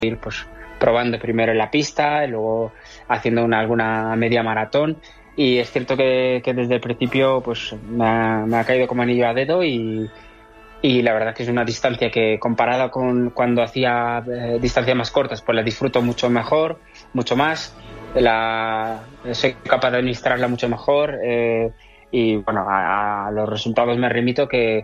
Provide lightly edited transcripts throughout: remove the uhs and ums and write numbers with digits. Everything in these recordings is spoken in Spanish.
ir pues probando primero en la pista, y luego haciendo alguna media maratón. Y es cierto que desde el principio pues me ha caído como anillo a dedo y la verdad que es una distancia que comparada con cuando hacía distancias más cortas pues la disfruto mucho mejor, mucho más, soy capaz de administrarla mucho mejor, y bueno, a los resultados me remito que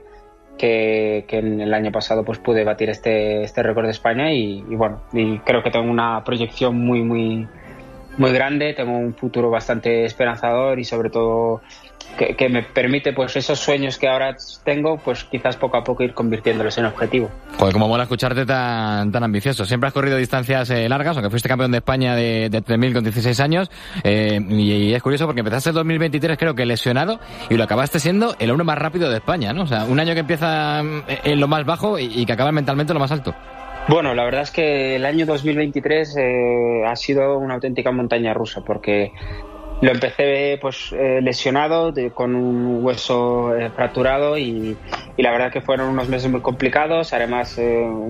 en el año pasado pues pude batir este récord de España y bueno, y creo que tengo una proyección muy grande, tengo un futuro bastante esperanzador y sobre todo que me permite pues esos sueños que ahora tengo pues quizás poco a poco ir convirtiéndolos en objetivo. Joder, como mola escucharte tan ambicioso. Siempre has corrido distancias largas, aunque fuiste campeón de España de 3.000 con 16 años, y es curioso porque empezaste el 2023 creo que lesionado y lo acabaste siendo el hombre más rápido de España, ¿no? O sea, un año que empieza en lo más bajo y que acaba mentalmente en lo más alto. Bueno, la verdad es que el año 2023 ha sido una auténtica montaña rusa porque lo empecé pues lesionado con un hueso fracturado y la verdad que fueron unos meses muy complicados. Además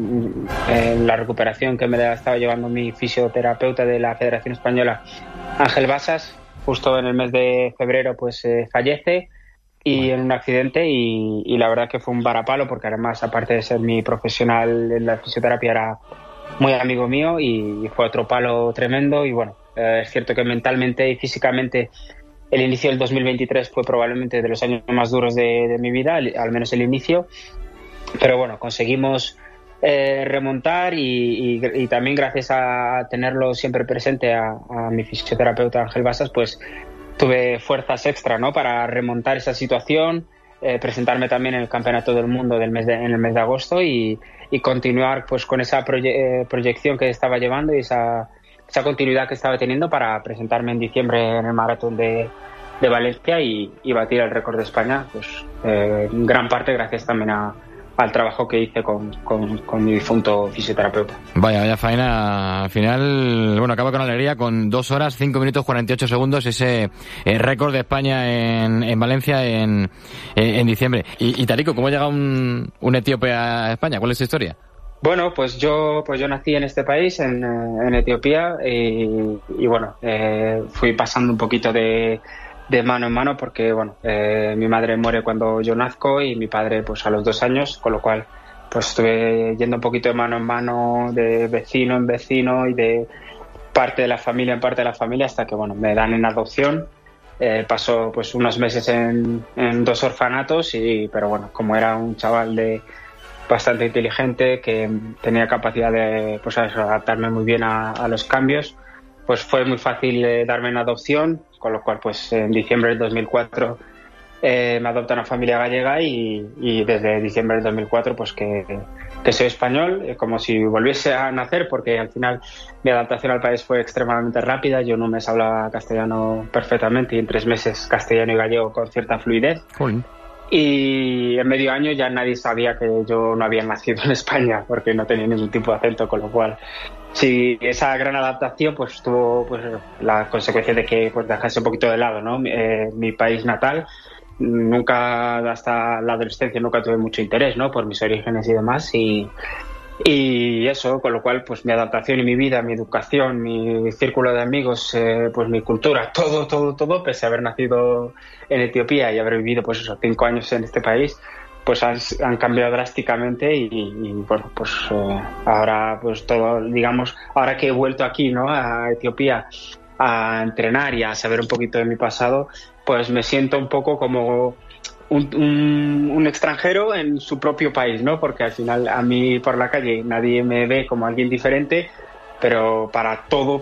la recuperación que me estaba llevando mi fisioterapeuta de la Federación Española, Ángel Basas, justo en el mes de febrero pues fallece y en un accidente y la verdad que fue un varapalo porque además aparte de ser mi profesional en la fisioterapia era muy amigo mío y fue otro palo tremendo y bueno, es cierto que mentalmente y físicamente el inicio del 2023 fue probablemente de los años más duros de mi vida, al menos el inicio, pero bueno, conseguimos remontar y también gracias a tenerlo siempre presente a mi fisioterapeuta Ángel Basas, pues tuve fuerzas extra, ¿no?, para remontar esa situación, presentarme también en el Campeonato del Mundo en el mes de agosto y continuar pues con esa proyección que estaba llevando y esa continuidad que estaba teniendo para presentarme en diciembre en el Maratón de Valencia y batir el récord de España, pues en gran parte gracias también al trabajo que hice con mi difunto fisioterapeuta. Vaya faena. Al final, bueno, acabo con alegría con 2 horas, 5 minutos, 48 segundos, ese récord de España en Valencia en diciembre. Y Tarico, ¿cómo llega un etíope a España? ¿Cuál es su historia? Bueno, pues yo nací en este país, en Etiopía, y bueno, fui pasando un poquito de mano en mano porque, bueno, mi madre muere cuando yo nazco y mi padre pues a los 2 años, con lo cual pues estuve yendo un poquito de mano en mano, de vecino en vecino y de parte de la familia en parte de la familia hasta que, bueno, me dan en adopción. Pasó pues unos meses en 2 orfanatos pero bueno, como era un chaval bastante inteligente, que tenía capacidad de pues adaptarme muy bien a los cambios, pues fue muy fácil darme en adopción, con lo cual pues en diciembre del 2004 me adopta una familia gallega y desde diciembre del 2004 pues que soy español, como si volviese a nacer, porque al final mi adaptación al país fue extremadamente rápida. Yo en un mes hablaba castellano perfectamente y en 3 meses castellano y gallego con cierta fluidez. Jolín. Y en medio año ya nadie sabía que yo no había nacido en España porque no tenía ningún tipo de acento, con lo cual sí, esa gran adaptación pues tuvo pues la consecuencia de que pues dejase un poquito de lado, ¿no? Mi país natal. Nunca, hasta la adolescencia, nunca tuve mucho interés, ¿no?, por mis orígenes y demás y eso, con lo cual pues mi adaptación y mi vida, mi educación, mi círculo de amigos, pues mi cultura, todo, pese a haber nacido en Etiopía y haber vivido pues esos 5 años en este país, pues han cambiado drásticamente y bueno, pues ahora pues todo, digamos, ahora que he vuelto aquí, ¿no?, a Etiopía a entrenar y a saber un poquito de mi pasado, pues me siento un poco como un extranjero en su propio país, ¿no? Porque al final a mí por la calle nadie me ve como alguien diferente, pero para todo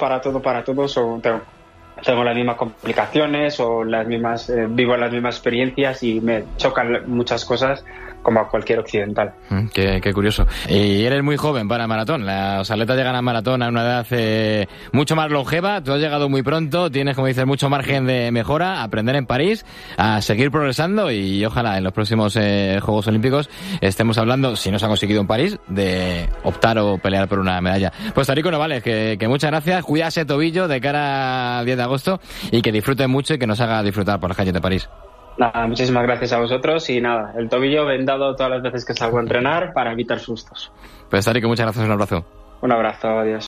tengo las mismas complicaciones o vivo las mismas experiencias y me chocan muchas cosas como a cualquier occidental. Qué curioso. Y eres muy joven para maratón. Los atletas llegan a maratón a una edad mucho más longeva. Tú has llegado muy pronto, tienes, como dices, mucho margen de mejora, a aprender en París, a seguir progresando y ojalá en los próximos Juegos Olímpicos estemos hablando, si no se ha conseguido en París, de optar o pelear por una medalla. Pues Tarico Novales, que muchas gracias. Cuida ese tobillo de cara al 10 de agosto y que disfruten mucho y que nos haga disfrutar por las calles de París. Nada, muchísimas gracias a vosotros y nada, el tobillo vendado todas las veces que salgo a entrenar para evitar sustos. Pues Tarico, muchas gracias, un abrazo. Un abrazo, adiós.